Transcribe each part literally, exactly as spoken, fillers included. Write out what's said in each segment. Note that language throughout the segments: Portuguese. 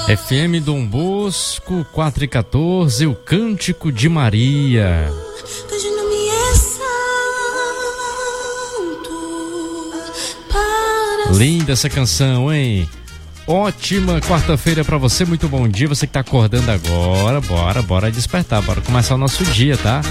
F M Dom Bosco, quatro e quatorze, o Cântico de Maria. Linda essa canção, hein? Ótima quarta-feira pra você, muito bom dia. Você que tá acordando agora, bora, bora despertar, bora começar o nosso dia, tá?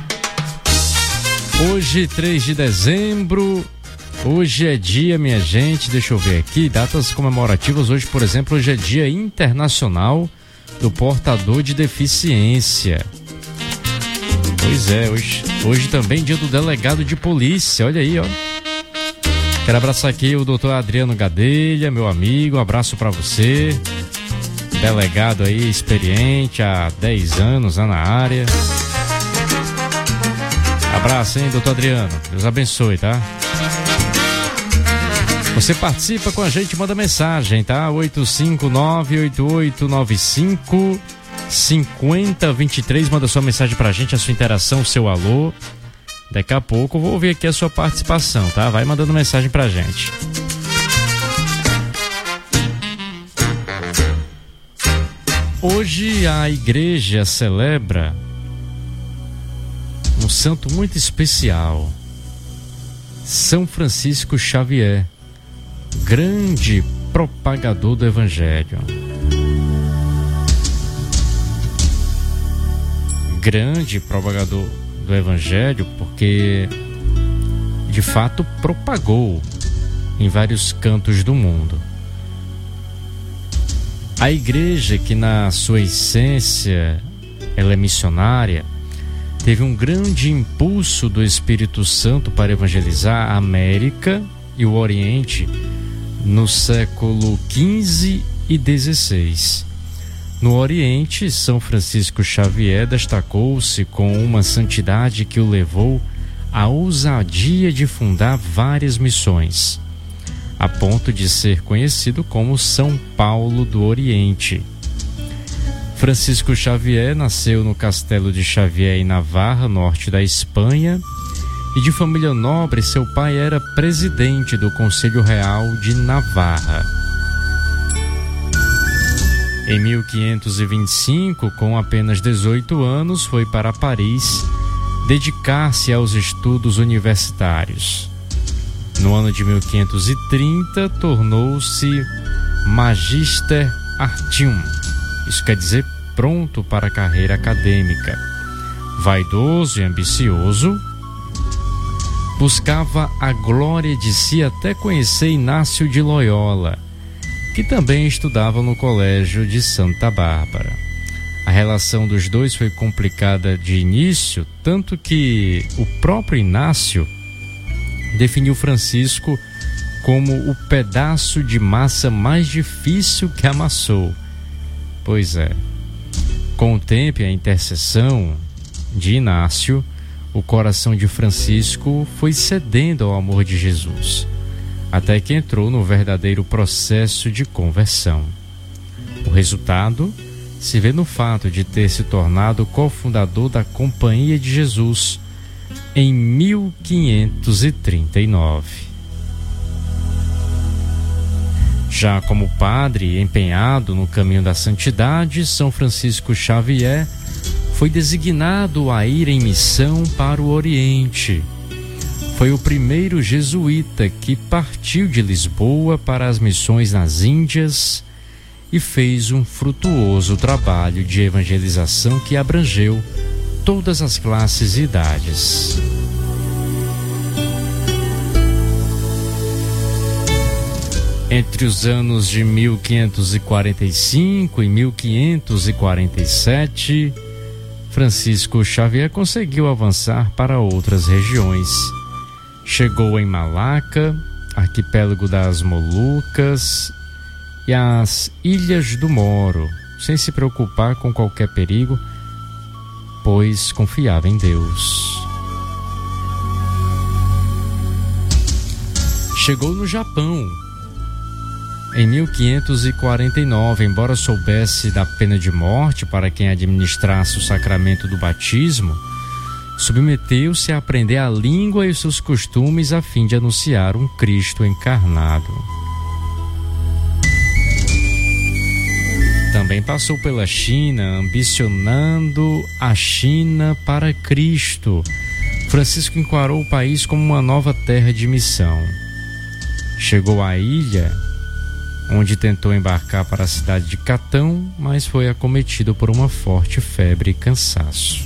Hoje, três de dezembro, hoje é dia, minha gente, deixa eu ver aqui, datas comemorativas. Hoje, por exemplo, hoje é dia internacional do portador de deficiência. Pois é, hoje, hoje também dia do delegado de polícia, olha aí, ó. Quero abraçar aqui o doutor Adriano Gadelha, meu amigo, um abraço pra você. Delegado aí, experiente, há dez anos lá na área. Abraço, hein, doutor Adriano, Deus abençoe, tá? Você participa com a gente, manda mensagem, tá? oito cinco nove, oito oito nove cinco, cinco zero dois três, manda sua mensagem pra gente, a sua interação, o seu alô. Daqui a pouco eu vou ouvir aqui a sua participação, tá? Vai mandando mensagem pra gente. Hoje a igreja celebra um santo muito especial, São Francisco Xavier, grande propagador do Evangelho. Grande propagador do Evangelho, porque de fato propagou em vários cantos do mundo. A igreja, que na sua essência ela é missionária, teve um grande impulso do Espírito Santo para evangelizar a América e o Oriente no século quinze e dezesseis. No Oriente, São Francisco Xavier destacou-se com uma santidade que o levou à ousadia de fundar várias missões, a ponto de ser conhecido como São Paulo do Oriente. Francisco Xavier nasceu no Castelo de Xavier, em Navarra, norte da Espanha, e de família nobre. Seu pai era presidente do Conselho Real de Navarra. Em mil quinhentos e vinte e cinco, com apenas dezoito anos, foi para Paris dedicar-se aos estudos universitários. No ano de mil quinhentos e trinta, tornou-se Magister Artium. Isso quer dizer pronto para a carreira acadêmica. Vaidoso e ambicioso, buscava a glória de si até conhecer Inácio de Loyola, que também estudava no Colégio de Santa Bárbara. A relação dos dois foi complicada de início, tanto que o próprio Inácio definiu Francisco como o pedaço de massa mais difícil que amassou. Pois é. Com o tempo e a intercessão de Inácio, o coração de Francisco foi cedendo ao amor de Jesus, até que entrou no verdadeiro processo de conversão. O resultado se vê no fato de ter se tornado cofundador da Companhia de Jesus em mil quinhentos e trinta e nove. Já como padre empenhado no caminho da santidade, São Francisco Xavier foi designado a ir em missão para o Oriente. Foi o primeiro jesuíta que partiu de Lisboa para as missões nas Índias e fez um frutuoso trabalho de evangelização que abrangeu todas as classes e idades. Entre os anos de mil quinhentos e quarenta e cinco e mil quinhentos e quarenta e sete, Francisco Xavier conseguiu avançar para outras regiões. Chegou em Malaca, arquipélago das Molucas e as Ilhas do Moro, sem se preocupar com qualquer perigo, pois confiava em Deus. Chegou no Japão em mil quinhentos e quarenta e nove, embora soubesse da pena de morte para quem administrasse o sacramento do batismo, submeteu-se a aprender a língua e os seus costumes a fim de anunciar um Cristo encarnado. Também passou pela China, ambicionando a China para Cristo. Francisco encarou o país como uma nova terra de missão. Chegou à ilha, onde tentou embarcar para a cidade de Catão, mas foi acometido por uma forte febre e cansaço.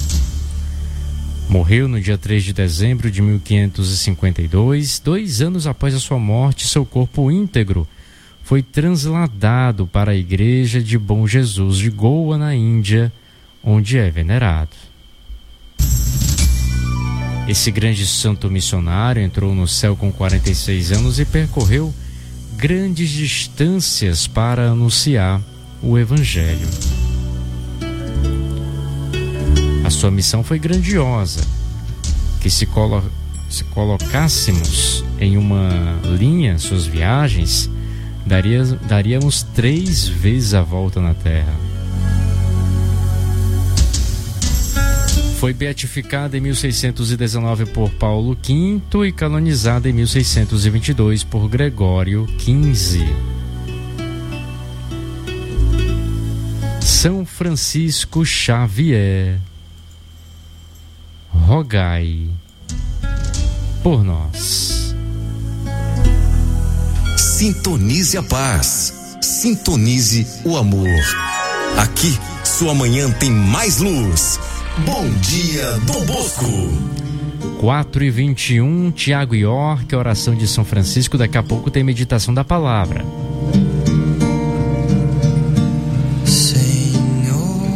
Morreu no dia três de dezembro de mil quinhentos e cinquenta e dois. Dois anos após a sua morte, seu corpo íntegro foi transladado para a igreja de Bom Jesus de Goa, na Índia, onde é venerado. Esse grande santo missionário entrou no céu com quarenta e seis anos e percorreu grandes distâncias para anunciar o Evangelho. A sua missão foi grandiosa, que se, colo- se colocássemos em uma linha suas viagens, daria, daríamos três vezes a volta na Terra. Foi beatificada em mil seiscentos e dezenove por Paulo quinto e canonizada em mil seiscentos e vinte e dois por Gregório quinze. São Francisco Xavier, rogai por nós. Sintonize a paz, sintonize o amor. Aqui, sua manhã tem mais luz. Bom dia, Dom Bosco. quatro e vinte e um, Tiago York, oração de São Francisco. Daqui a pouco tem meditação da palavra. Senhor,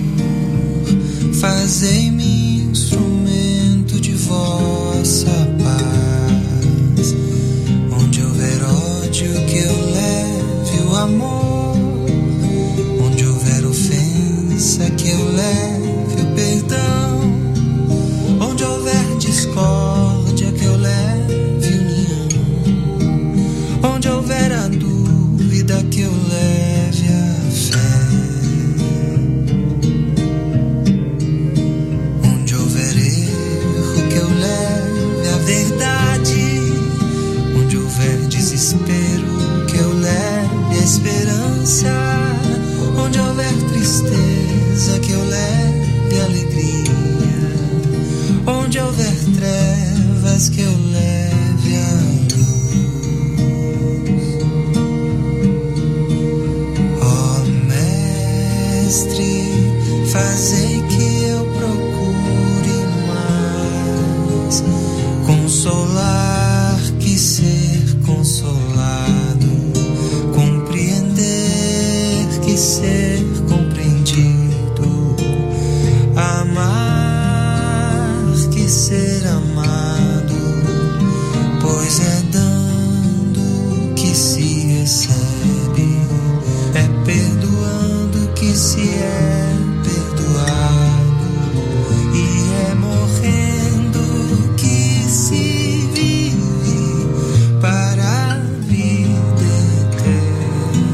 fazei-me instrumento de vossa paz. Onde houver ódio, que eu leve o amor. Onde houver ofensa, que eu leve perdão, onde houver discórdia, que eu leve união, onde houver a dúvida, que eu leve a fé, onde houver erro, que eu leve a verdade, onde houver desespero, que eu leve a esperança, onde houver tristeza, que eu leve alegria, onde houver trevas, que eu leve a luz. Ó Mestre, fazei que eu procure mais consolar que ser consolado, compreender que ser compreendido, amar que ser amado, pois é dando que se recebe, é perdoando que se é perdoado, e é morrendo que se vive para a vida eterna.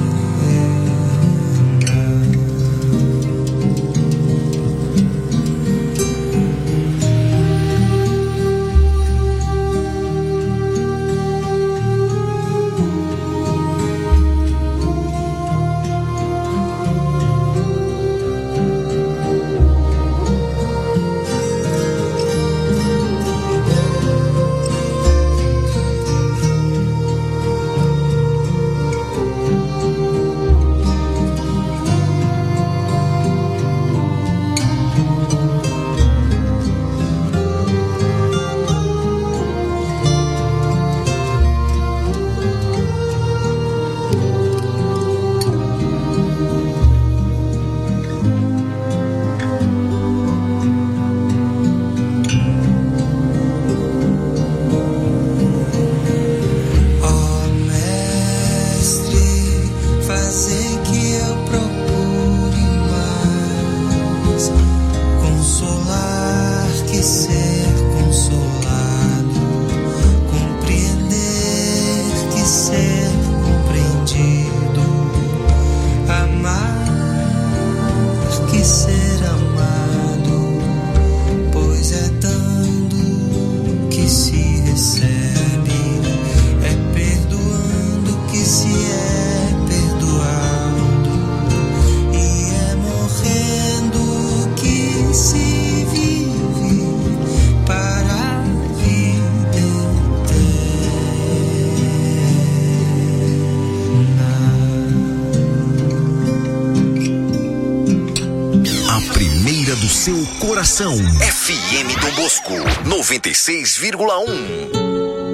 coração. F M Dom Bosco, noventa e seis vírgula um.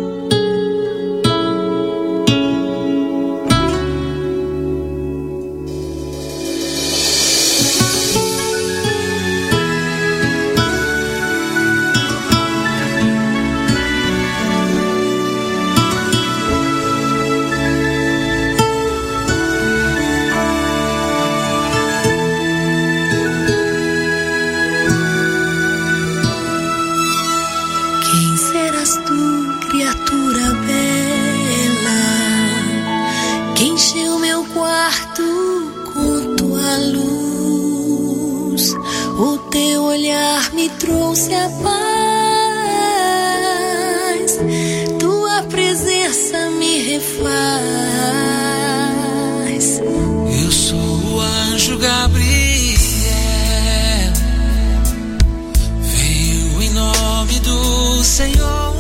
Trouxe a paz, tua presença me refaz. Eu sou o anjo Gabriel, venho em nome do Senhor,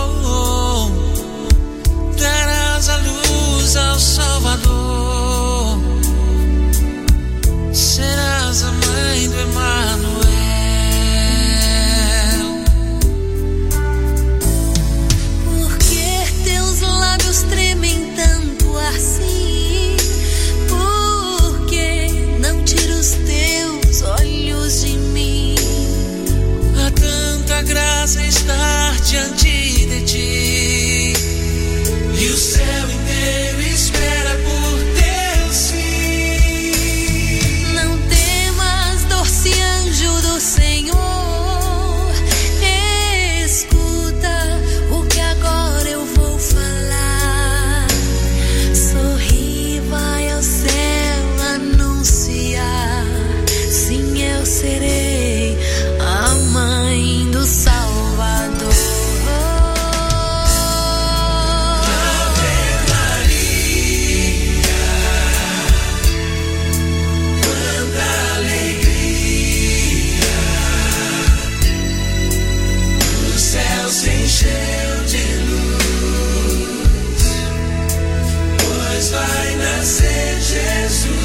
darás a luz ao Salvador, serás a mãe do Emanuel. Tremem tanto assim, porque não tira os teus olhos de mim. Há tanta graça estar diante de ti, e o céu inteiro espera por teu sim. Não temas, doce anjo do Senhor, escuta o que agora eu vou falar. Serei a mãe do Salvador. Ave Maria, quanta alegria, o céu se encheu de luz, pois vai nascer Jesus.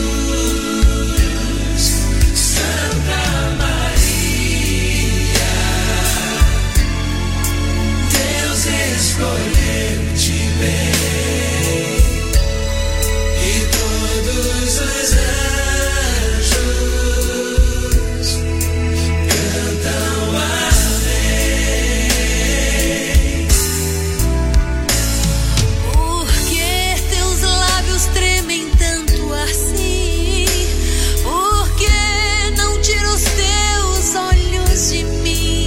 Escolheu-te bem, e todos os anjos cantam amém. Por que teus lábios tremem tanto assim? Por que não tira os teus olhos de mim?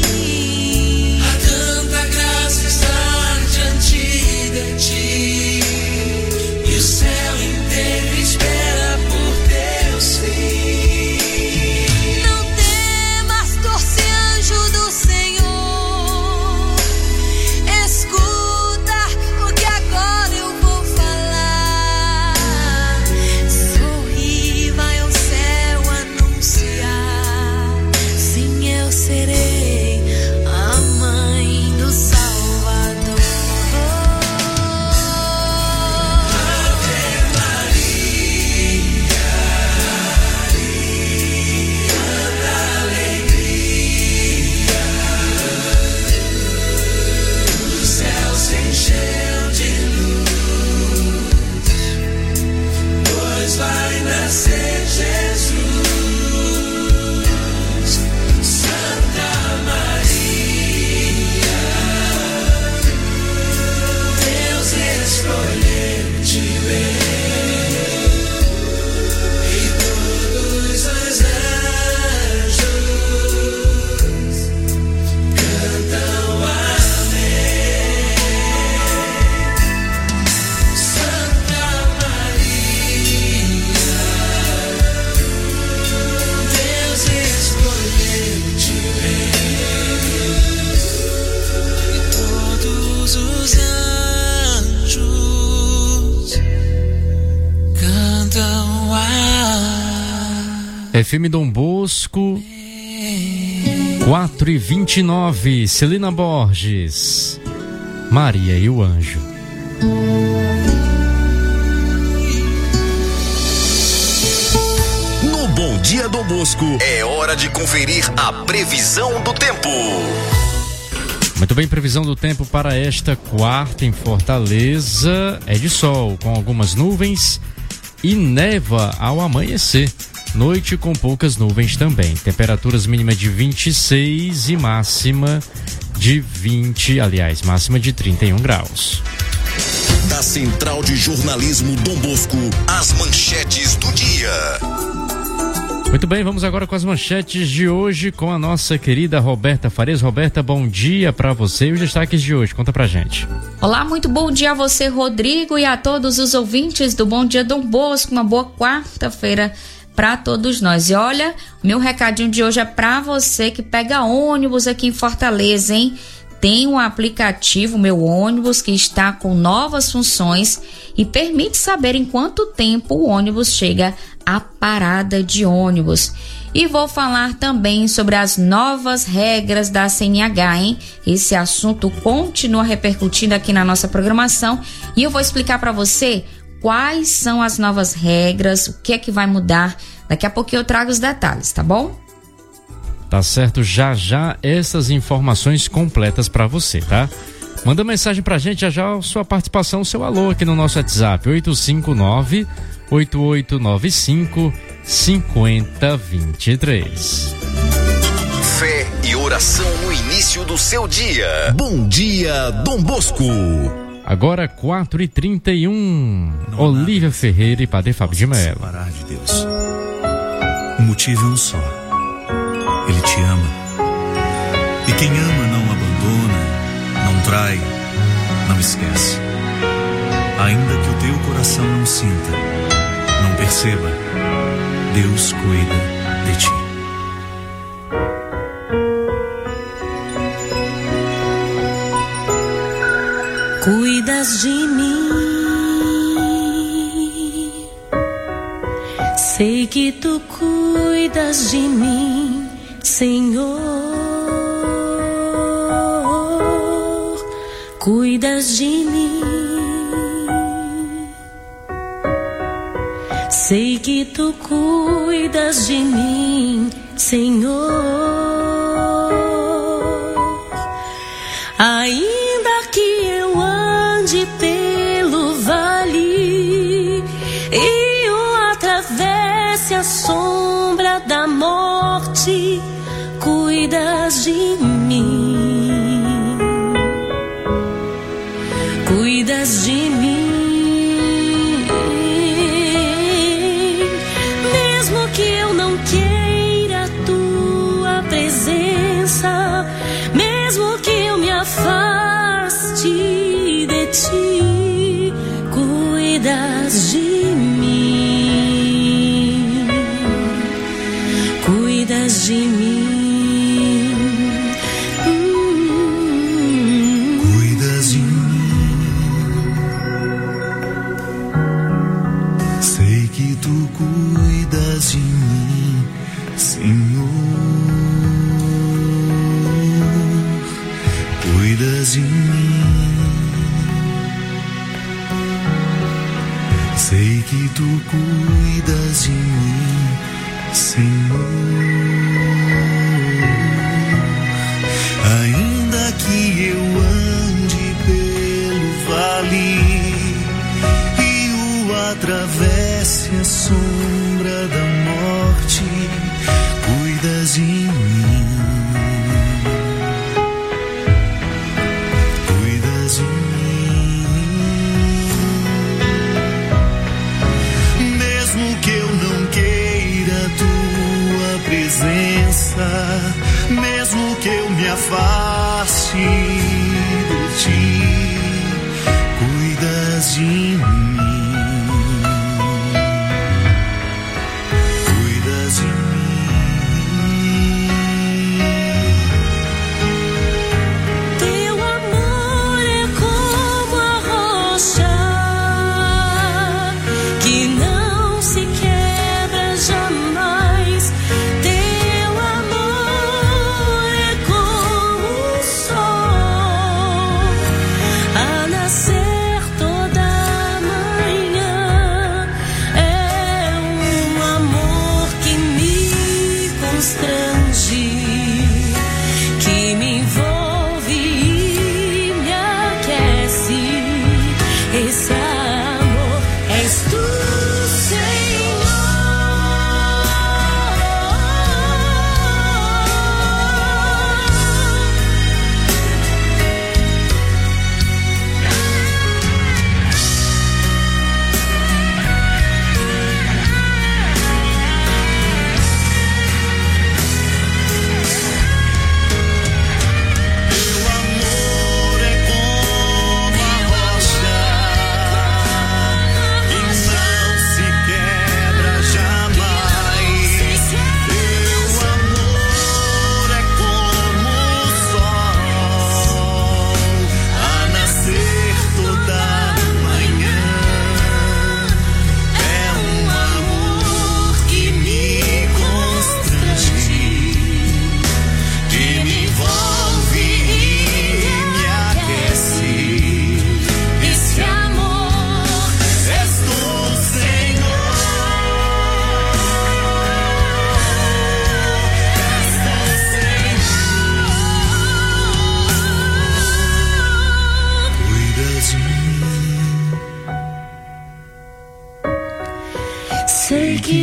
E o céu inteiro espera por teu sim. Não temas, doce anjo do Senhor, escuta o que agora eu vou falar. Sorri, vai ao céu anunciar. Sim, eu serei a mãe do Salvador. Vai nascer Jesus, Santa Maria, Deus escolheu-te bem, e todos os anjos cantam amém. Santa Maria, escolheu-te bem, e todos os anjos cantam a F M Dom Bosco quatro e vinte e nove. Celina Borges, Maria e o Anjo. No Bom Dia Dia Dom Bosco, é hora de conferir a previsão do tempo. Muito bem, previsão do tempo para esta quarta em Fortaleza é de sol, com algumas nuvens e neva ao amanhecer. Noite com poucas nuvens também. Temperaturas mínimas de vinte e seis e máxima de vinte, aliás, máxima de trinta e um graus. Da Central de Jornalismo Dom Bosco, as manchetes do dia. Muito bem, vamos agora com as manchetes de hoje com a nossa querida Roberta Farias. Roberta, bom dia para você e os destaques de hoje, conta pra gente. Olá, muito bom dia a você, Rodrigo, e a todos os ouvintes do Bom Dia Dom Bosco. Uma boa quarta-feira para todos nós. E olha, meu recadinho de hoje é para você que pega ônibus aqui em Fortaleza, hein? Tem um aplicativo, Meu Ônibus, que está com novas funções e permite saber em quanto tempo o ônibus chega à parada de ônibus. E vou falar também sobre as novas regras da C N H, hein? Esse assunto continua repercutindo aqui na nossa programação e eu vou explicar para você quais são as novas regras, o que é que vai mudar. Daqui a pouquinho eu trago os detalhes, tá bom? Tá certo, já já essas informações completas para você, tá? Manda mensagem pra gente, já já a sua participação, o seu alô aqui no nosso WhatsApp, oito cinco nove, oito oito nove cinco, cinco zero dois três. Fé e oração no início do seu dia. Bom dia, Dom Bosco. Agora quatro e trinta e um, Olívia Ferreira e Padre Fábio de Mello. Separar de Deus. O motivo é um só. Ele te ama. E quem ama não abandona, não trai, não esquece. Ainda que o teu coração não sinta, não perceba, Deus cuida de ti. Cuidas de mim, sei que tu cuidas de mim, Senhor. Cuidas de mim, sei que tu cuidas de mim, Senhor. Ainda que eu ande pelo vale e eu atravesse a sombra da morte, cuidas de mim, cuidas de mim. Mesmo que eu não queira a tua presença, mesmo que eu me afaste de ti, cuidas de mim, cuidas de mim. Hum. Cuidas de mim, sei que tu cuidas de mim, Senhor. Cuidas de mim, sei que tu cuidas de mim, Senhor. Ainda que eu ande pelo vale e o atravesse a sombra da morte, cuidas de mim. Mesmo que eu me afaste de ti, cuidas de mim, cuidas de mim. Teu amor é como a rocha que não se quebra jamais. Teu amor é como o sol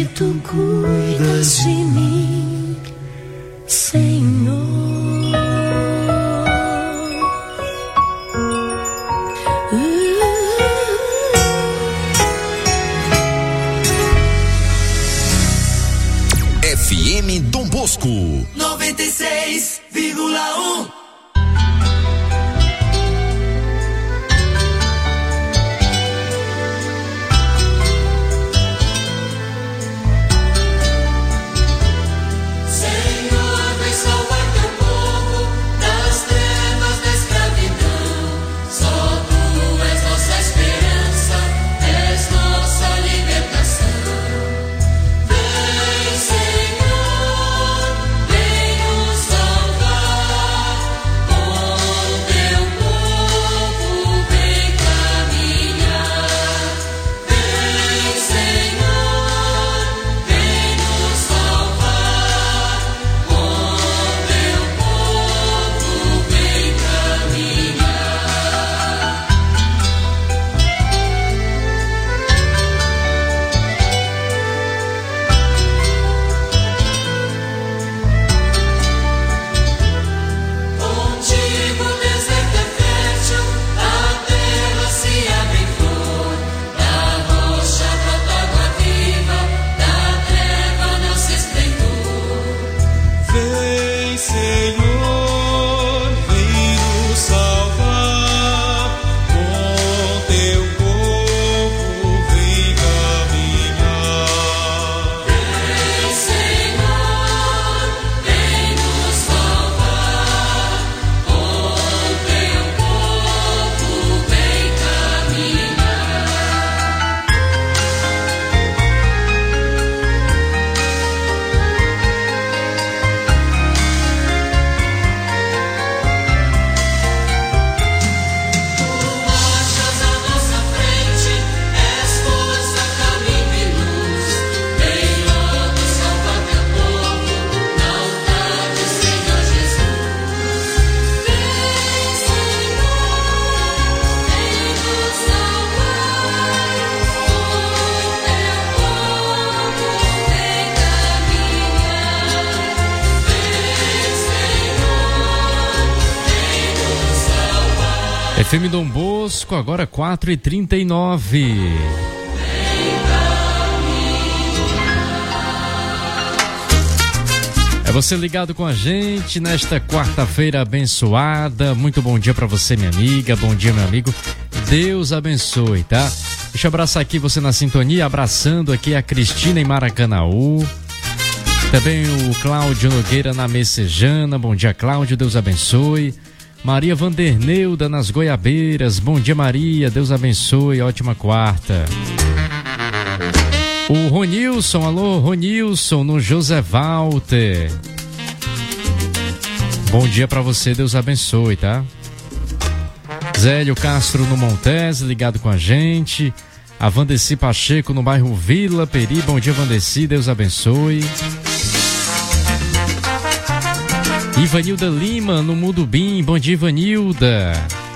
que tu cuidas de mim, Senhor. F M Dom Bosco noventa e seis vírgula um. F M Dom Bosco, agora quatro e trinta e nove. É você ligado com a gente nesta quarta-feira abençoada. Muito bom dia para você, minha amiga. Bom dia, meu amigo. Deus abençoe, tá? Deixa eu abraçar aqui você na sintonia, abraçando aqui a Cristina em Maracanaú. Também o Cláudio Nogueira na Messejana. Bom dia, Cláudio. Deus abençoe. Maria Vanderneuda nas Goiabeiras. Bom dia, Maria. Deus abençoe. Ótima quarta. O Ronilson. Alô, Ronilson no José Walter. Bom dia pra você. Deus abençoe, tá? Zélio Castro no Montes, ligado com a gente. A Vandeci Pacheco no bairro Vila Peri. Bom dia, Vandeci. Deus abençoe. Ivanilda Lima no Mudubim. Bom dia, Ivanilda.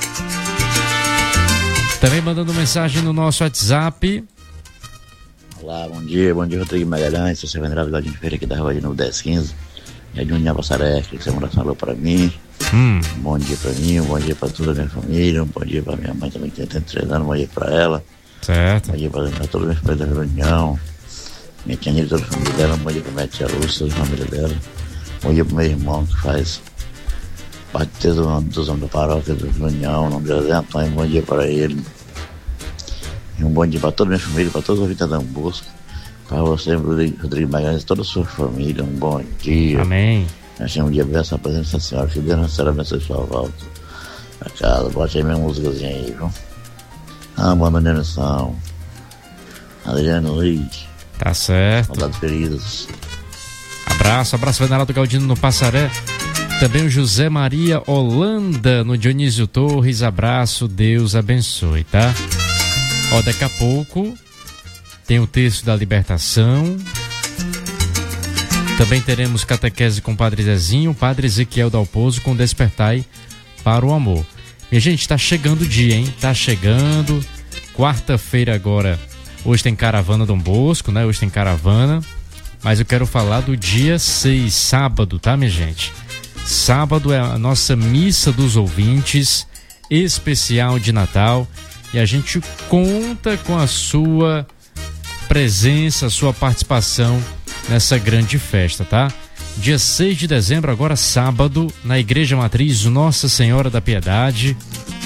Também mandando mensagem no nosso WhatsApp. Olá, bom dia, bom dia, Rodrigo Magalhães. Sou Severo Viladinho de Feira aqui da rua de Novo dez quinze. É de União Passareca, que você manda alô para mim. Hum. Um bom dia para mim, um bom dia para toda a minha família, um bom dia para minha mãe também que tem trinta e três anos, um bom dia para ela. Certo. Um bom dia para toda a minha família da União. Minha tia Nilda, toda a família dela, um bom dia para minha tia Lúcia, toda a família dela. Bom dia pro meu irmão que faz parte dos homens da paróquia da União, o nome de José Antônio, um bom dia para ele. E um bom dia para toda a minha família, para todos os ouvintes da Dom Bosco, para você, Rodrigo Magalhães, toda a sua família, um bom dia. Amém. Nós temos um dia bem essa presença da Senhora, que Deus Nossa Senhora abençoe sua volta a casa. Bote aí minha músicazinha aí, viu? Ah, boa manutenção. Adriano Luiz. Tá certo. Soldados queridos. Abraço, abraço Venaraldo Galdino no Passaré. Também o José Maria Holanda no Dionísio Torres. Abraço, Deus abençoe, tá? Ó, daqui a pouco tem o texto da libertação. Também teremos catequese com o Padre Zezinho, o Padre Ezequiel Dalpozo com Despertai para o Amor. Minha gente, tá chegando o dia, hein? Tá chegando. Quarta-feira agora, Hoje tem caravana Dom Bosco, né? Hoje tem caravana. Mas eu quero falar do dia seis, sábado, tá, minha gente? Sábado é a nossa missa dos ouvintes, especial de Natal. E a gente conta com a sua presença, a sua participação nessa grande festa, tá? Dia seis de dezembro, agora sábado, na Igreja Matriz Nossa Senhora da Piedade.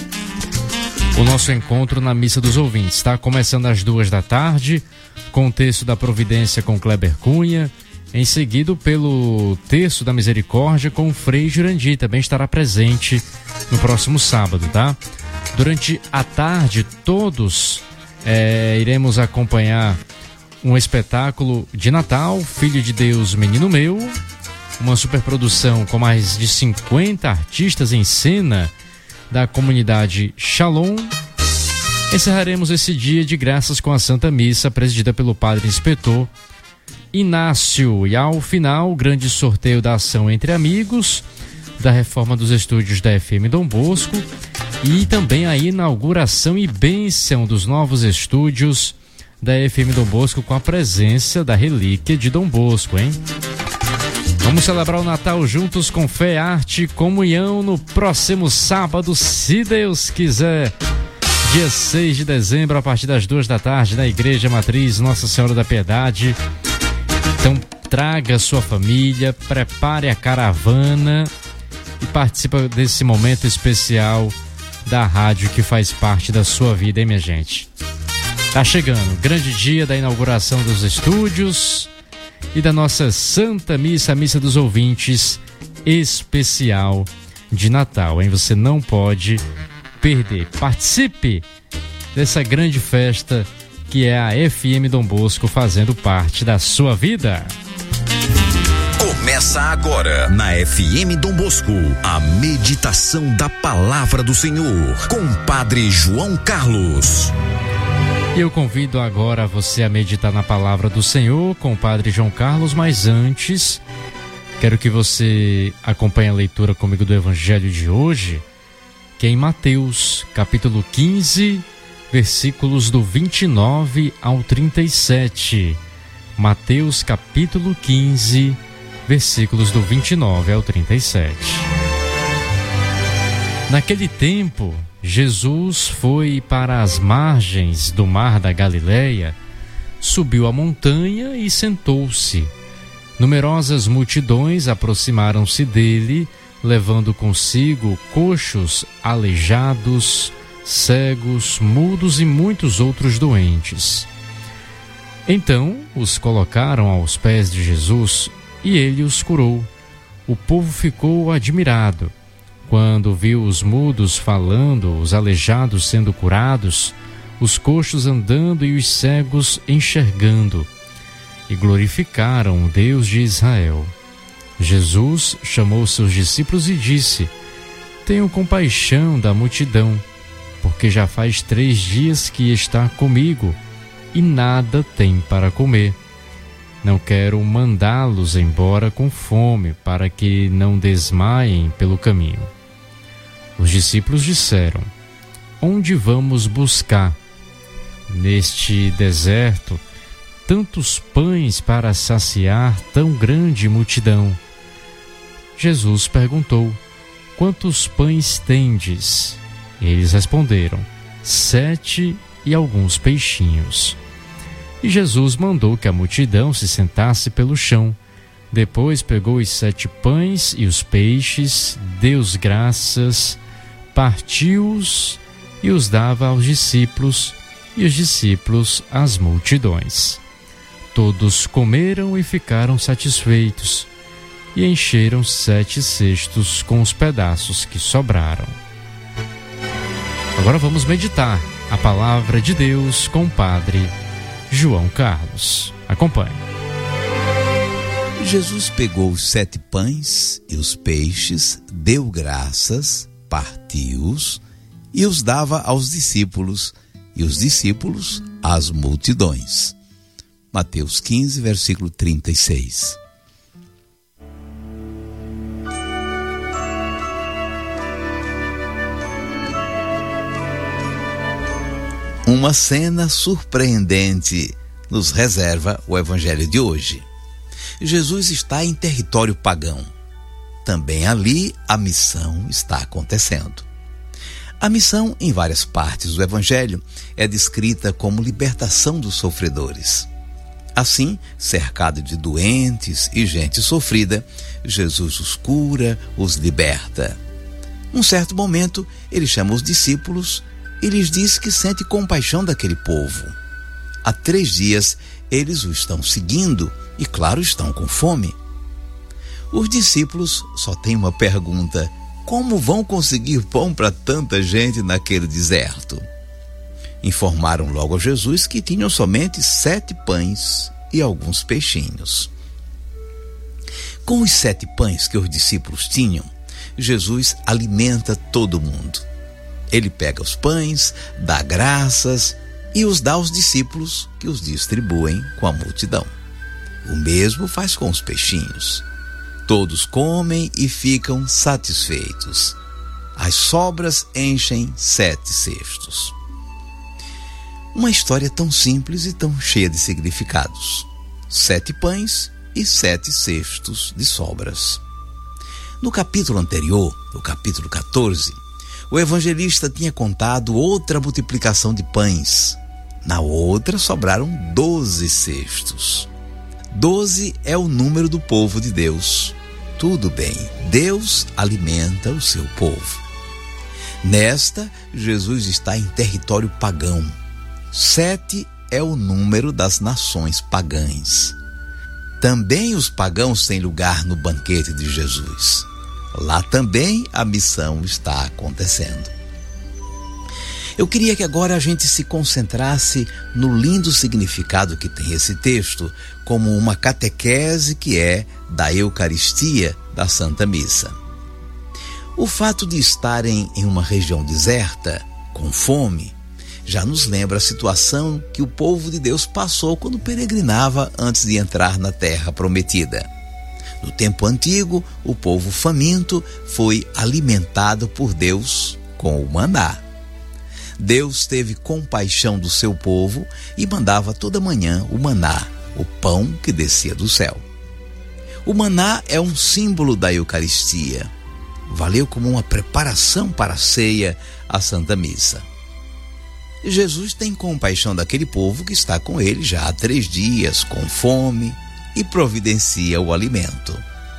O nosso encontro na Missa dos Ouvintes, tá? Começando às duas da tarde, com o Terço da Providência com Kleber Cunha, em seguida pelo Terço da Misericórdia com o Frei Jurandir, também estará presente no próximo sábado, tá? Durante a tarde, todos é, iremos acompanhar um espetáculo de Natal, Filho de Deus, Menino Meu, uma superprodução com mais de cinquenta artistas em cena da comunidade Shalom. Encerraremos esse dia de graças com a Santa Missa, presidida pelo Padre Inspetor Inácio. E ao final, o grande sorteio da ação Entre Amigos, da reforma dos estúdios da F M Dom Bosco e também a inauguração e bênção dos novos estúdios da F M Dom Bosco com a presença da relíquia de Dom Bosco, hein? Vamos celebrar o Natal juntos com fé, arte e comunhão no próximo sábado, se Deus quiser. Dia seis de dezembro, a partir das duas da tarde, na Igreja Matriz Nossa Senhora da Piedade. Então, traga sua família, prepare a caravana e participe desse momento especial da rádio que faz parte da sua vida, hein, minha gente? Tá chegando, grande dia da inauguração dos estúdios e da nossa Santa Missa, a Missa dos Ouvintes, especial de Natal, hein? Você não pode perder. Participe dessa grande festa que é a F M Dom Bosco, fazendo parte da sua vida. Começa agora na F M Dom Bosco, a meditação da Palavra do Senhor, com o Padre João Carlos. E eu convido agora você a meditar na Palavra do Senhor com o Padre João Carlos, mas antes, quero que você acompanhe a leitura comigo do Evangelho de hoje, que é em Mateus, capítulo quinze, versículos do vinte e nove ao trinta e sete. Mateus, capítulo quinze, versículos do vinte e nove ao trinta e sete. Naquele tempo, Jesus foi para as margens do mar da Galileia, subiu a montanha e sentou-se. Numerosas multidões aproximaram-se dele, levando consigo coxos, aleijados, cegos, mudos e muitos outros doentes. Então os colocaram aos pés de Jesus e ele os curou. O povo ficou admirado quando viu os mudos falando, os aleijados sendo curados, os coxos andando e os cegos enxergando, e glorificaram o Deus de Israel. Jesus chamou seus discípulos e disse: Tenham compaixão da multidão, porque já faz três dias que está comigo e nada tem para comer. Não quero mandá-los embora com fome, para que não desmaiem pelo caminho. Os discípulos disseram: Onde vamos buscar, neste deserto, tantos pães para saciar tão grande multidão? Jesus perguntou: Quantos pães tendes? Eles responderam: Sete e alguns peixinhos. E Jesus mandou que a multidão se sentasse pelo chão. Depois pegou os sete pães e os peixes, deu graças, partiu-os e os dava aos discípulos, e os discípulos às multidões. Todos comeram e ficaram satisfeitos, e encheram sete cestos com os pedaços que sobraram. Agora vamos meditar a palavra de Deus com o Padre João Carlos. Acompanhe. Jesus pegou os sete pães e os peixes, deu graças, partiu-os e os dava aos discípulos, e os discípulos às multidões. Mateus quinze, versículo trinta e seis. Uma cena surpreendente nos reserva o evangelho de hoje. Jesus está em território pagão. Também ali a missão está acontecendo. A missão, em várias partes do evangelho, é descrita como libertação dos sofredores. Assim, cercado de doentes e gente sofrida, Jesus os cura, os liberta. Num certo momento, ele chama os discípulos e lhes diz que sente compaixão daquele povo. Há três dias, eles o estão seguindo e, claro, estão com fome. Os discípulos só têm uma pergunta: como vão conseguir pão para tanta gente naquele deserto? Informaram logo a Jesus que tinham somente sete pães e alguns peixinhos. Com os sete pães que os discípulos tinham, Jesus alimenta todo mundo. Ele pega os pães, dá graças e os dá aos discípulos, que os distribuem com a multidão. O mesmo faz com os peixinhos. Todos comem e ficam satisfeitos. As sobras enchem sete cestos. Uma história tão simples e tão cheia de significados. Sete pães e sete cestos de sobras. No capítulo anterior, no capítulo quatorze, o evangelista tinha contado outra multiplicação de pães. Na outra sobraram doze cestos. Doze é o número do povo de Deus. Tudo bem, Deus alimenta o seu povo. Nesta, Jesus está em território pagão. Sete é o número das nações pagãs. Também os pagãos têm lugar no banquete de Jesus. Lá também a missão está acontecendo. Eu queria que agora a gente se concentrasse no lindo significado que tem esse texto, como uma catequese que é da Eucaristia da Santa Missa. O fato de estarem em uma região deserta, com fome, já nos lembra a situação que o povo de Deus passou quando peregrinava antes de entrar na terra prometida. No tempo antigo, o povo faminto foi alimentado por Deus com o maná. Deus teve compaixão do seu povo e mandava toda manhã o maná, o pão que descia do céu. O maná é um símbolo da Eucaristia. Valeu como uma preparação para a ceia, a Santa Missa. Jesus tem compaixão daquele povo que está com ele já há três dias, com fome, e providencia o alimento.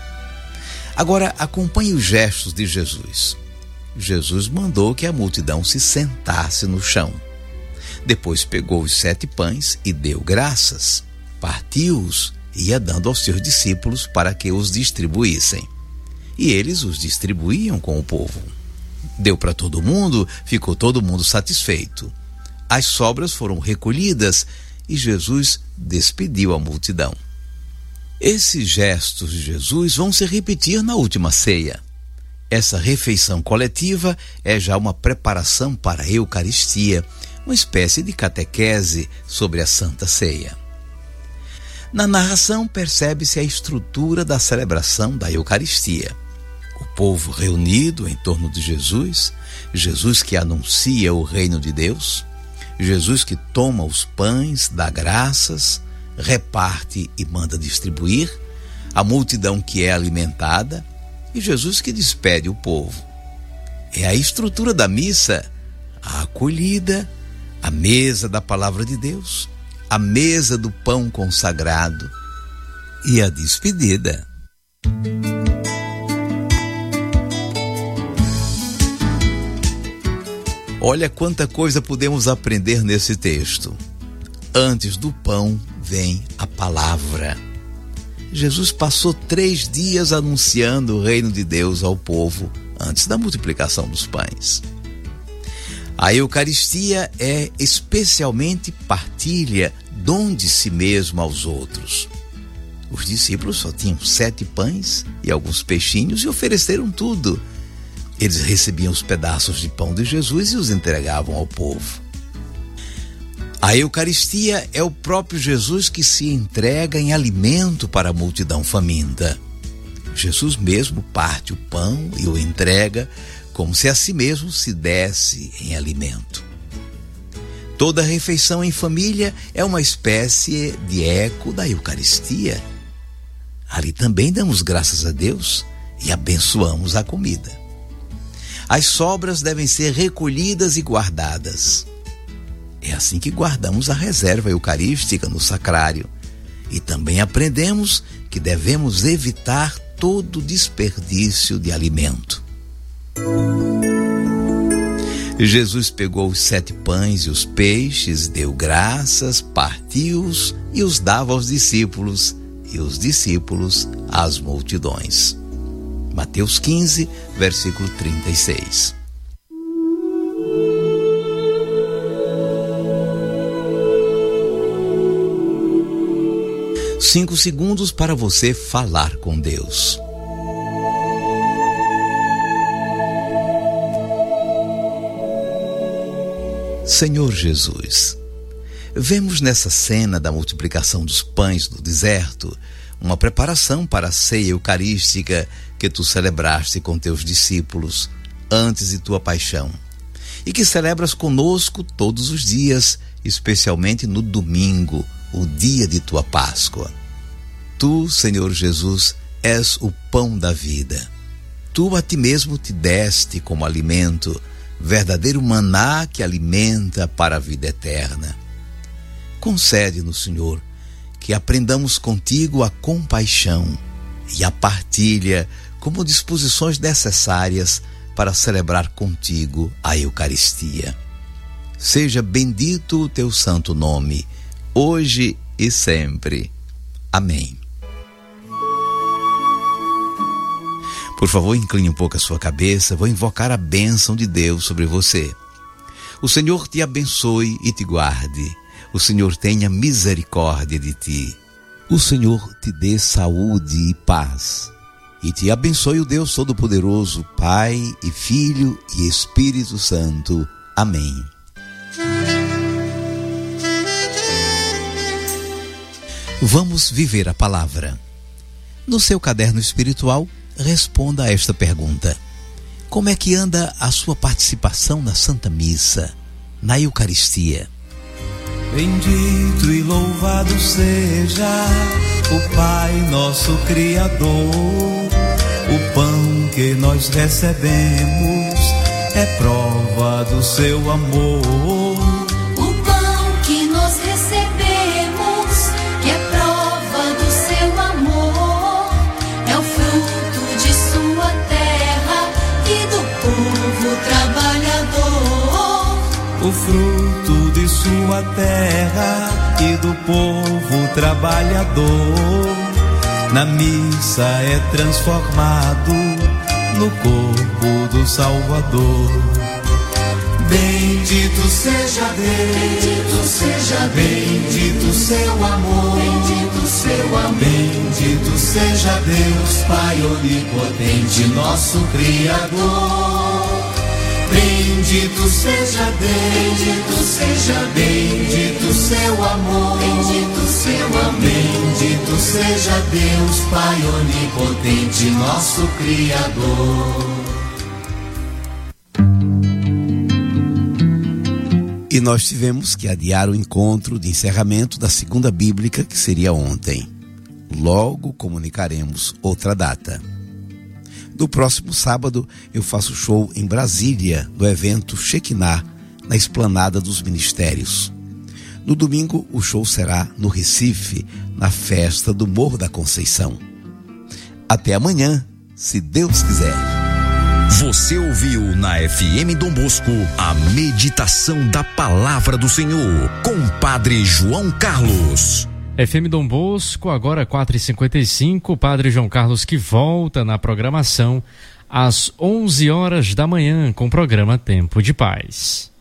Agora acompanhe os gestos de Jesus. Jesus mandou que a multidão se sentasse no chão. Depois pegou os sete pães e deu graças, partiu-os e ia dando aos seus discípulos para que os distribuíssem. E eles os distribuíam com o povo. Deu para todo mundo, ficou todo mundo satisfeito. As sobras foram recolhidas e Jesus despediu a multidão. Esses gestos de Jesus vão se repetir na última ceia. Essa refeição coletiva é já uma preparação para a Eucaristia, uma espécie de catequese sobre a Santa Ceia. Na narração percebe-se a estrutura da celebração da Eucaristia. O povo reunido em torno de Jesus, Jesus que anuncia o reino de Deus, Jesus que toma os pães, dá graças, reparte e manda distribuir, a multidão que é alimentada e Jesus que despede o povo. É a estrutura da missa, a acolhida, a mesa da palavra de Deus, a mesa do pão consagrado e a despedida. Olha quanta coisa podemos aprender nesse texto. Antes do pão vem a palavra. Jesus passou três dias anunciando o reino de Deus ao povo antes da multiplicação dos pães. A Eucaristia é especialmente partilha, dom de si mesmo aos outros. Os discípulos só tinham sete pães e alguns peixinhos e ofereceram tudo. Eles recebiam os pedaços de pão de Jesus e os entregavam ao povo. A Eucaristia é o próprio Jesus que se entrega em alimento para a multidão faminta. Jesus mesmo parte o pão e o entrega como se a si mesmo se desse em alimento. Toda refeição em família é uma espécie de eco da Eucaristia. Ali também damos graças a Deus e abençoamos a comida. As sobras devem ser recolhidas e guardadas. É assim que guardamos a reserva eucarística no sacrário. E também aprendemos que devemos evitar todo desperdício de alimento. Jesus pegou os sete pães e os peixes, deu graças, partiu-os e os dava aos discípulos, e os discípulos às multidões. Mateus quinze, versículo trinta e seis. Cinco segundos para você falar com Deus. Senhor Jesus, vemos nessa cena da multiplicação dos pães no deserto uma preparação para a ceia eucarística que tu celebraste com teus discípulos antes de tua paixão e que celebras conosco todos os dias, especialmente no domingo, o dia de tua Páscoa. Tu, Senhor Jesus, és o pão da vida. Tu a ti mesmo te deste como alimento, verdadeiro maná que alimenta para a vida eterna. Concede-nos, Senhor, que aprendamos contigo a compaixão e a partilha como disposições necessárias para celebrar contigo a Eucaristia. Seja bendito o teu santo nome, hoje e sempre. Amém. Por favor, incline um pouco a sua cabeça, vou invocar a bênção de Deus sobre você. O Senhor te abençoe e te guarde. O Senhor tenha misericórdia de ti. O Senhor te dê saúde e paz. E te abençoe o Deus Todo-Poderoso, Pai e Filho e Espírito Santo. Amém. Vamos viver a palavra. No seu caderno espiritual, responda a esta pergunta: como é que anda a sua participação na Santa Missa, na Eucaristia? Bendito e louvado seja o Pai nosso Criador. O pão que nós recebemos é prova do seu amor. O pão que nós recebemos, que é prova do seu amor, é o fruto de sua terra e do povo trabalhador. O fruto de sua terra e do povo trabalhador, na missa é transformado no corpo do Salvador. Bendito seja Deus, bendito seja bendito seu amor, bendito seu amor, bendito seja Deus, Pai onipotente, nosso Criador. Bendito seja Deus, bendito seja bendito seu amor, bendito seu amor, bendito seja Deus, Pai onipotente, nosso Criador. E nós tivemos que adiar o encontro de encerramento da segunda bíblica, que seria ontem. Logo comunicaremos outra data. No próximo sábado, eu faço show em Brasília, no evento Shekinah, na Esplanada dos Ministérios. No domingo, o show será no Recife, na festa do Morro da Conceição. Até amanhã, se Deus quiser. Você ouviu na F M Dom Bosco a meditação da Palavra do Senhor, com o Padre João Carlos. F M Dom Bosco, agora quatro e cinquenta e cinco, Padre João Carlos que volta na programação às onze horas da manhã com o programa Tempo de Paz.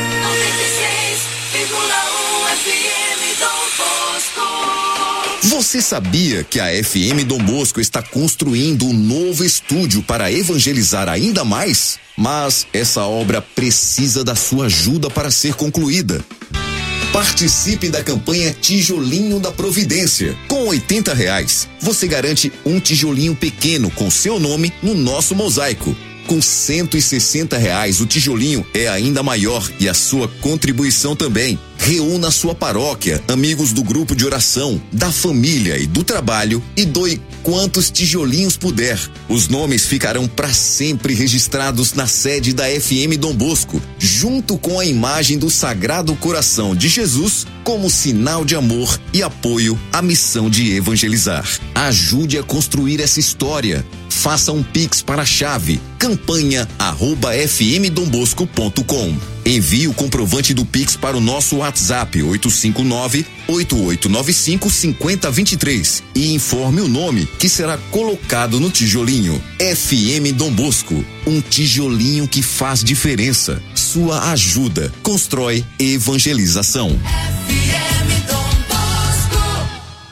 Você Você sabia que a F M Dom Bosco está construindo um novo estúdio para evangelizar ainda mais? Mas essa obra precisa da sua ajuda para ser concluída. Participe da campanha Tijolinho da Providência. Com oitenta reais, você garante um tijolinho pequeno com seu nome no nosso mosaico. Com cento e sessenta reais, o tijolinho é ainda maior e a sua contribuição também. Reúna a sua paróquia, amigos do grupo de oração, da família e do trabalho e doe quantos tijolinhos puder. Os nomes ficarão para sempre registrados na sede da F M Dom Bosco, junto com a imagem do Sagrado Coração de Jesus, como sinal de amor e apoio à missão de evangelizar. Ajude a construir essa história. Faça um pix para a chave campanha arroba f m dom bosco ponto com. Envie o comprovante do Pix para o nosso WhatsApp oito cinco nove, oito oito nove cinco, cinco zero dois três e informe o nome que será colocado no tijolinho. F M Dom Bosco, um tijolinho que faz diferença. Sua ajuda constrói evangelização. F M Dom Bosco.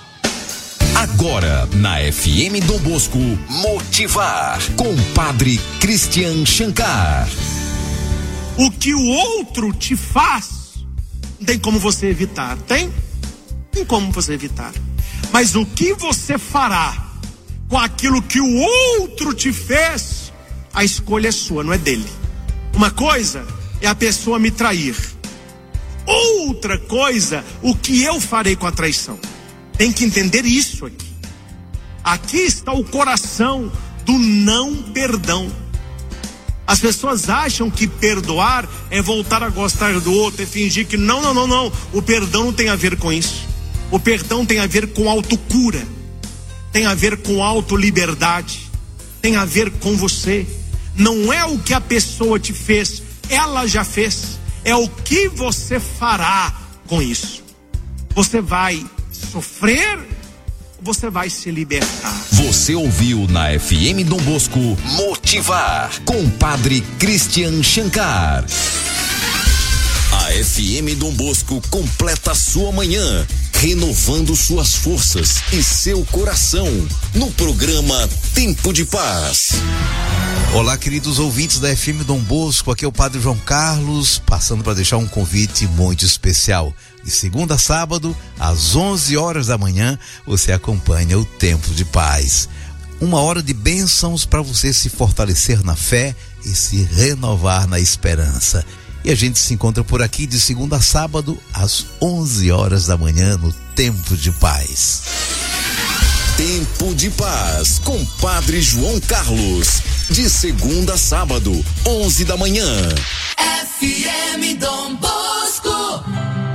Agora na F M Dom Bosco, Motivar com Padre Christian Shankar. O que o outro te faz, não tem como você evitar, tem? Tem como você evitar. Mas o que você fará com aquilo que o outro te fez, a escolha é sua, não é dele. Uma coisa é a pessoa me trair. Outra coisa, o que eu farei com a traição. Tem que entender isso aqui. Aqui está o coração do não perdão. As pessoas acham que perdoar é voltar a gostar do outro, é fingir que não, não, não, não. O perdão não tem a ver com isso. O perdão tem a ver com autocura, tem a ver com autoliberdade, tem a ver com você. Não é o que a pessoa te fez, ela já fez. É o que você fará com isso. Você vai sofrer, você vai se libertar. Você ouviu na F M Dom Bosco Motivar com Padre Christian Shankar. A F M Dom Bosco completa sua manhã, renovando suas forças e seu coração no programa Tempo de Paz. Olá, queridos ouvintes da F M Dom Bosco, aqui é o Padre João Carlos, passando para deixar um convite muito especial. De segunda a sábado, às onze horas da manhã, você acompanha o Tempo de Paz. Uma hora de bênçãos para você se fortalecer na fé e se renovar na esperança. E a gente se encontra por aqui de segunda a sábado, às onze horas da manhã, no Tempo de Paz. Tempo de Paz com Padre João Carlos. De segunda a sábado, onze da manhã. F M Dom Bosco.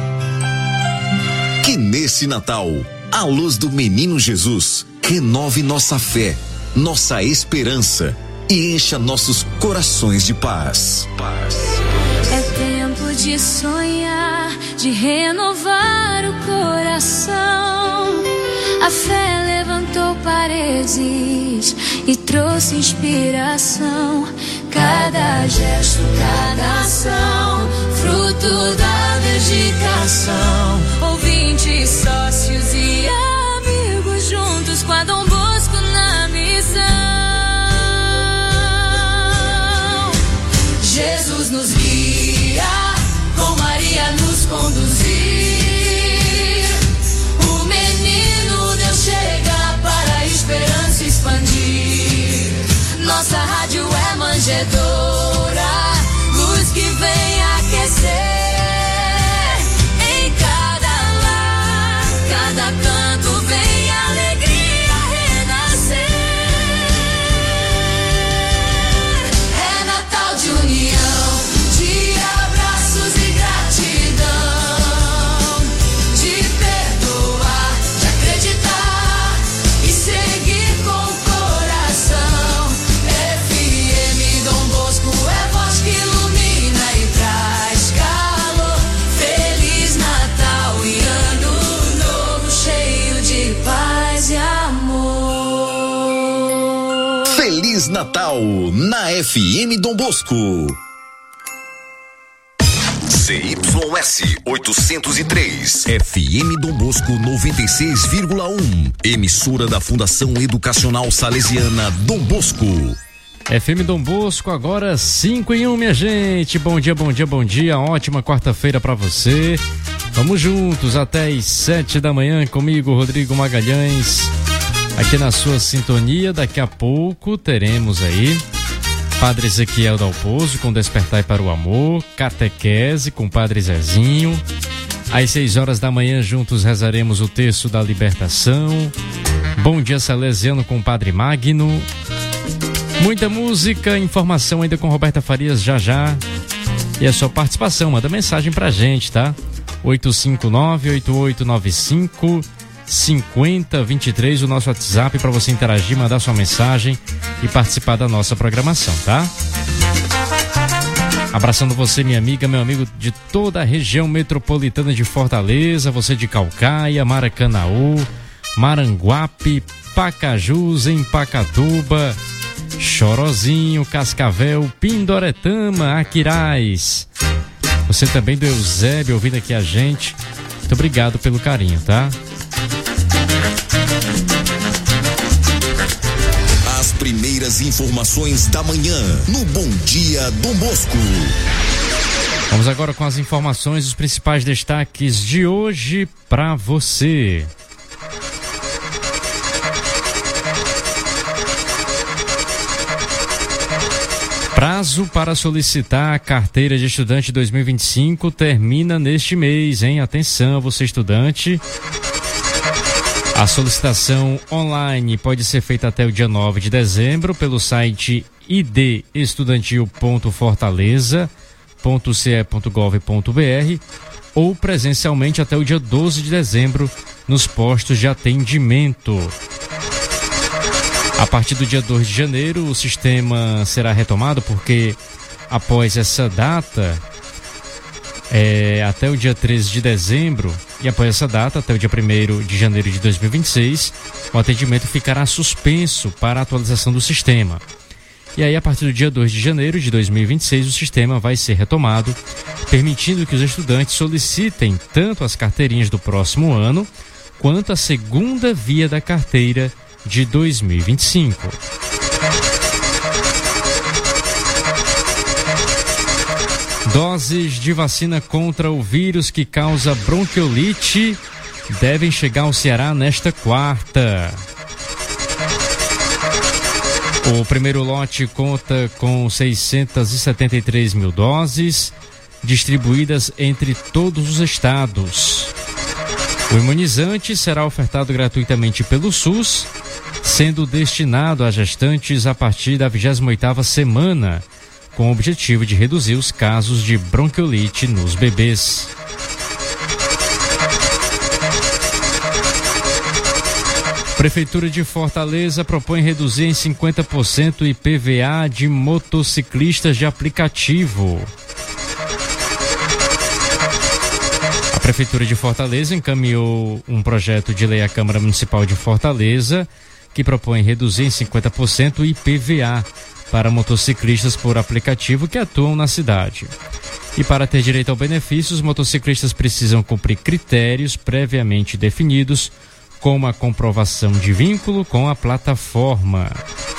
Que nesse Natal, a luz do Menino Jesus renove nossa fé, nossa esperança e encha nossos corações de paz. Paz. É tempo de sonhar, de renovar o coração. A fé levantou paredes e trouxe inspiração. Cada gesto, cada ação, fruto da dedicação. Ouvintes, sócios e amigos juntos com a Dom Bosco na missão. Jesus nos guia, com Maria nos conduzir. O menino Deus chega para a esperança expandir. Nossa rádio é manjedoura, luz que vem aquecer. Em cada lar, cada canto vem alegria renascer. É Natal de união, de abraços e gratidão, de perdoar, de acreditar e seguir com o coração. F M Dom Bosco é voz que ilumina e traz calor. Feliz Natal e Ano Novo cheio de paz e amor. Feliz Natal na F M Dom Bosco. Z Y S oitocentos e três, F M Dom Bosco noventa e seis vírgula um, emissora da Fundação Educacional Salesiana Dom Bosco. F M Dom Bosco, agora cinco em um, minha gente. Bom dia, bom dia, bom dia. Ótima quarta-feira pra você. Vamos juntos até as sete da manhã comigo, Rodrigo Magalhães, aqui na sua sintonia. Daqui a pouco teremos aí Padre Ezequiel Dalpozo com Despertai para o Amor, Catequese com Padre Zezinho. Às seis horas da manhã juntos rezaremos o terço da libertação. Bom dia salesiano com Padre Magno. Muita música, informação ainda com Roberta Farias já já. E a sua participação, manda mensagem pra gente, tá? oito cinco nove, oito oito nove cinco, cinco zero dois três, o nosso WhatsApp para você interagir, mandar sua mensagem e participar da nossa programação, tá? Abraçando você, minha amiga, meu amigo de toda a região metropolitana de Fortaleza, você de Caucaia, Maracanaú, Maranguape, Pacajus, Empacatuba, Chorozinho, Cascavel, Pindoretama, Aquiraz. Você também do Eusébio ouvindo aqui a gente. Muito obrigado pelo carinho, tá? As primeiras informações da manhã no Bom Dia Dom Bosco. Vamos agora com as informações, os principais destaques de hoje para você. Prazo para solicitar a carteira de estudante dois mil e vinte e cinco termina neste mês, hein? Atenção, você estudante. A solicitação online pode ser feita até o dia nove de dezembro pelo site i d estudantil ponto fortaleza ponto c e ponto gov ponto b r ou presencialmente até o dia doze de dezembro nos postos de atendimento. A partir do dia dois de janeiro, o sistema será retomado porque após essa data, é, até o dia treze de dezembro, e após essa data, até o dia primeiro de janeiro de dois mil e vinte e seis, o atendimento ficará suspenso para a atualização do sistema. E aí, a partir do dia dois de janeiro de dois mil e vinte e seis, o sistema vai ser retomado, permitindo que os estudantes solicitem tanto as carteirinhas do próximo ano, quanto a segunda via da carteira de dois mil e vinte e cinco. Doses de vacina contra o vírus que causa bronquiolite devem chegar ao Ceará nesta quarta. O primeiro lote conta com seiscentas e setenta e três mil doses, distribuídas entre todos os estados. O imunizante será ofertado gratuitamente pelo SUS, sendo destinado a gestantes a partir da vigésima oitava semana, com o objetivo de reduzir os casos de bronquiolite nos bebês. Prefeitura de Fortaleza propõe reduzir em cinquenta por cento o I P V A de motociclistas de aplicativo. A Prefeitura de Fortaleza encaminhou um projeto de lei à Câmara Municipal de Fortaleza que propõe reduzir em cinquenta por cento o I P V A para motociclistas por aplicativo que atuam na cidade. E para ter direito ao benefício, os motociclistas precisam cumprir critérios previamente definidos, como a comprovação de vínculo com a plataforma.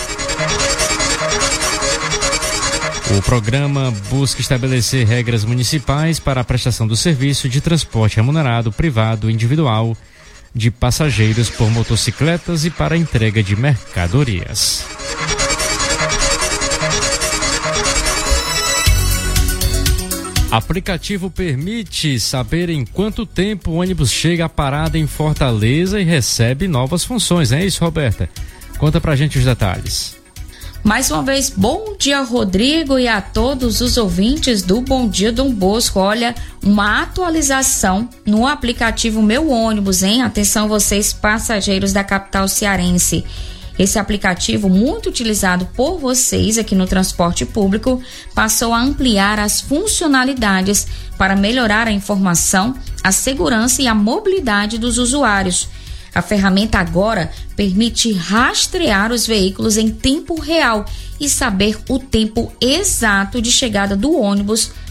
O programa busca estabelecer regras municipais para a prestação do serviço de transporte remunerado privado individual de passageiros por motocicletas e para a entrega de mercadorias. Aplicativo permite saber em quanto tempo o ônibus chega à parada em Fortaleza e recebe novas funções, não é isso, Roberta? Conta pra gente os detalhes. Mais uma vez, bom dia, Rodrigo, e a todos os ouvintes do Bom Dia Dom Bosco. Olha, uma atualização no aplicativo Meu Ônibus, hein? Atenção vocês, passageiros da capital cearense. Esse aplicativo, muito utilizado por vocês aqui no transporte público, passou a ampliar as funcionalidades para melhorar a informação, a segurança e a mobilidade dos usuários. A ferramenta agora permite rastrear os veículos em tempo real e saber o tempo exato de chegada do ônibus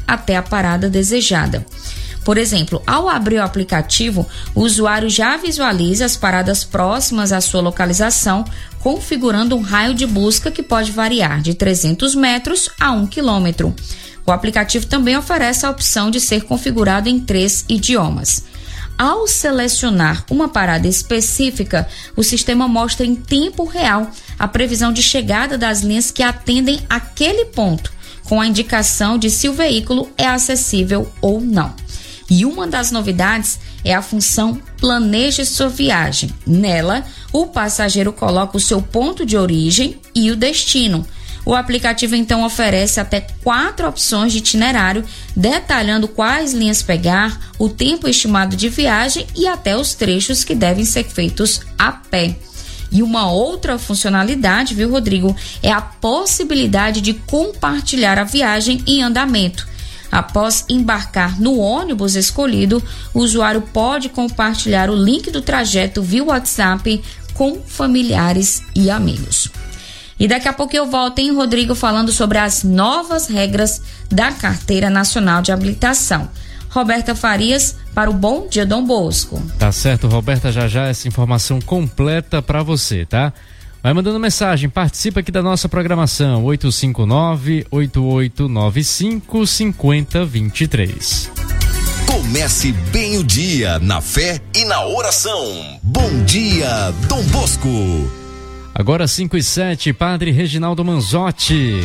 até a parada desejada. Por exemplo, ao abrir o aplicativo, o usuário já visualiza as paradas próximas à sua localização, configurando um raio de busca que pode variar de trezentos metros a um quilômetro. O aplicativo também oferece a opção de ser configurado em três idiomas. Ao selecionar uma parada específica, o sistema mostra em tempo real a previsão de chegada das linhas que atendem aquele ponto, com a indicação de se o veículo é acessível ou não. E uma das novidades é a função Planeje sua viagem. Nela, o passageiro coloca o seu ponto de origem e o destino. O aplicativo então oferece até quatro opções de itinerário, detalhando quais linhas pegar, o tempo estimado de viagem e até os trechos que devem ser feitos a pé. E uma outra funcionalidade, viu, Rodrigo, é a possibilidade de compartilhar a viagem em andamento. Após embarcar no ônibus escolhido, o usuário pode compartilhar o link do trajeto via WhatsApp com familiares e amigos. E daqui a pouco eu volto, hein, Rodrigo, falando sobre as novas regras da Carteira Nacional de Habilitação. Roberta Farias, para o Bom Dia Dom Bosco. Tá certo, Roberta, já já essa informação completa para você, tá? Vai mandando mensagem, participa aqui da nossa programação, oito cinco nove, oito oito nove cinco, cinco zero dois três. Comece bem o dia na fé e na oração. Bom dia, Dom Bosco. Agora cinco e sete, Padre Reginaldo Manzotti.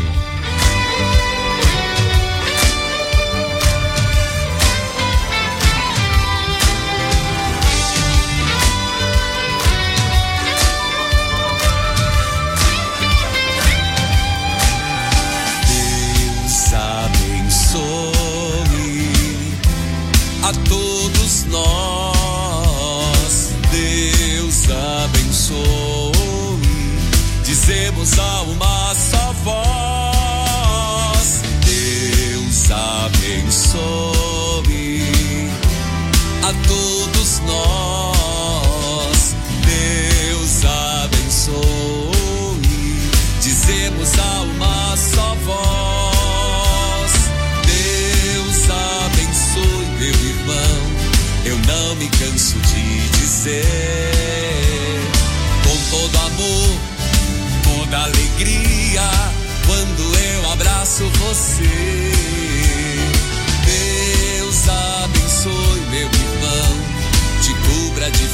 A todos nós, Deus abençoe. Dizemos a uma só voz, Deus abençoe. A todos nós, Deus abençoe. Dizemos a uma só voz, Deus abençoe, meu irmão. Eu não me canso de dizer, com todo amor, toda alegria, quando eu abraço você. Deus abençoe, meu irmão, te cubra de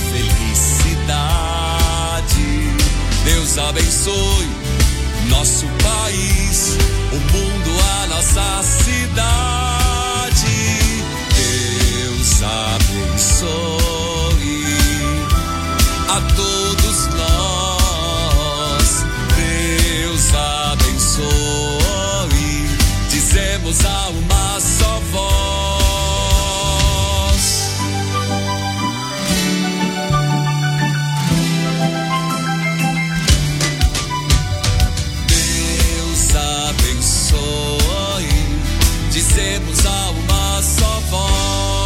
felicidade. Deus abençoe nosso país, o mundo, a nossa cidade. Deus abençoe a todos nós, Deus abençoe. Dizemos a uma só voz. Deus abençoe. Dizemos a uma só voz.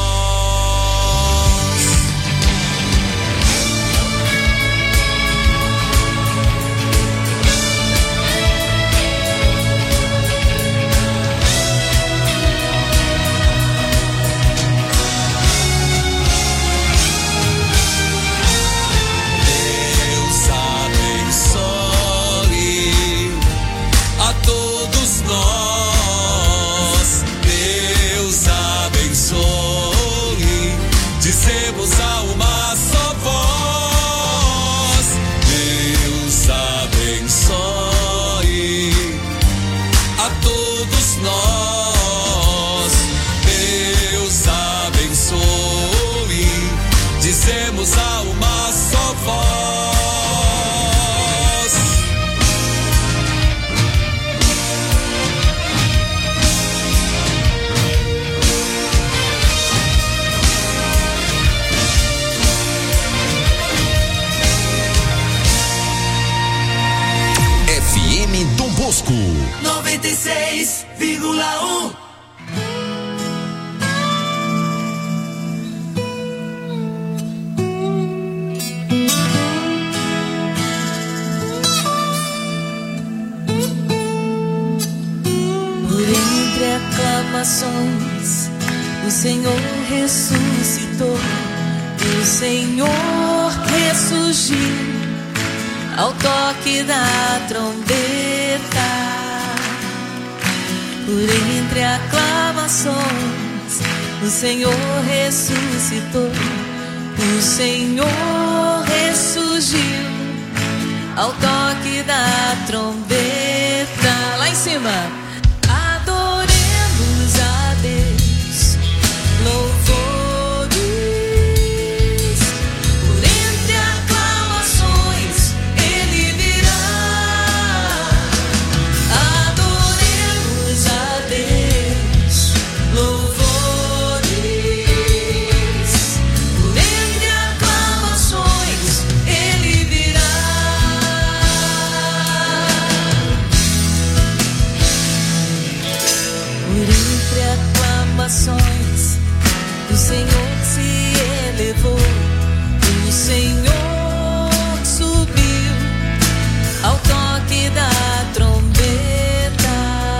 Nós, Deus abençoe. Dizemos a uma só voz, Deus abençoe. A todos nós, Deus abençoe. Dizemos a uma só voz. Dom Bosco noventa e seis vírgula um. Por entre aclamações aclamações, o Senhor ressuscitou, o Senhor ressurgiu ao toque da trombeta. Por entre aclamações, o Senhor ressuscitou, o Senhor ressurgiu ao toque da trombeta. Lá em cima, adoremos a Deus, louvores. Por entre aclamações Ele virá. Adoremos a Deus, louvores. Por entre aclamações Ele virá. Por entre aclamações o Senhor se elevou, o Senhor subiu ao toque da trombeta.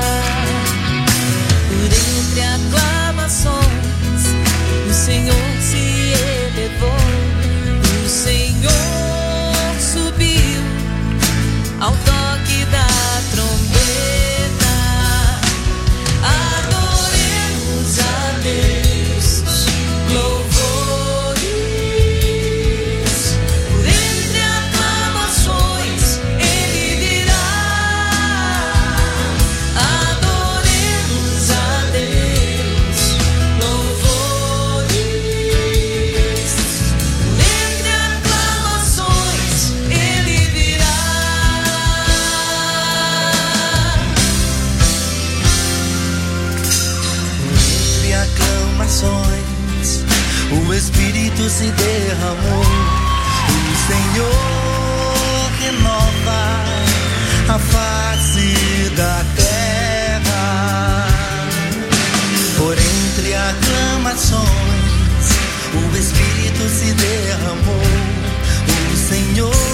Por entre aclamações o Senhor se elevou, o Senhor subiu ao toque da trombeta. Adoremos a Deus, louvores. Por entre aclamações Ele virá. Adoremos a Deus, louvores. Por entre aclamações Ele virá. Entre aclamações, o Espírito se derramou. O Senhor renova a face da terra. Por entre aclamações, o Espírito se derramou. O Senhor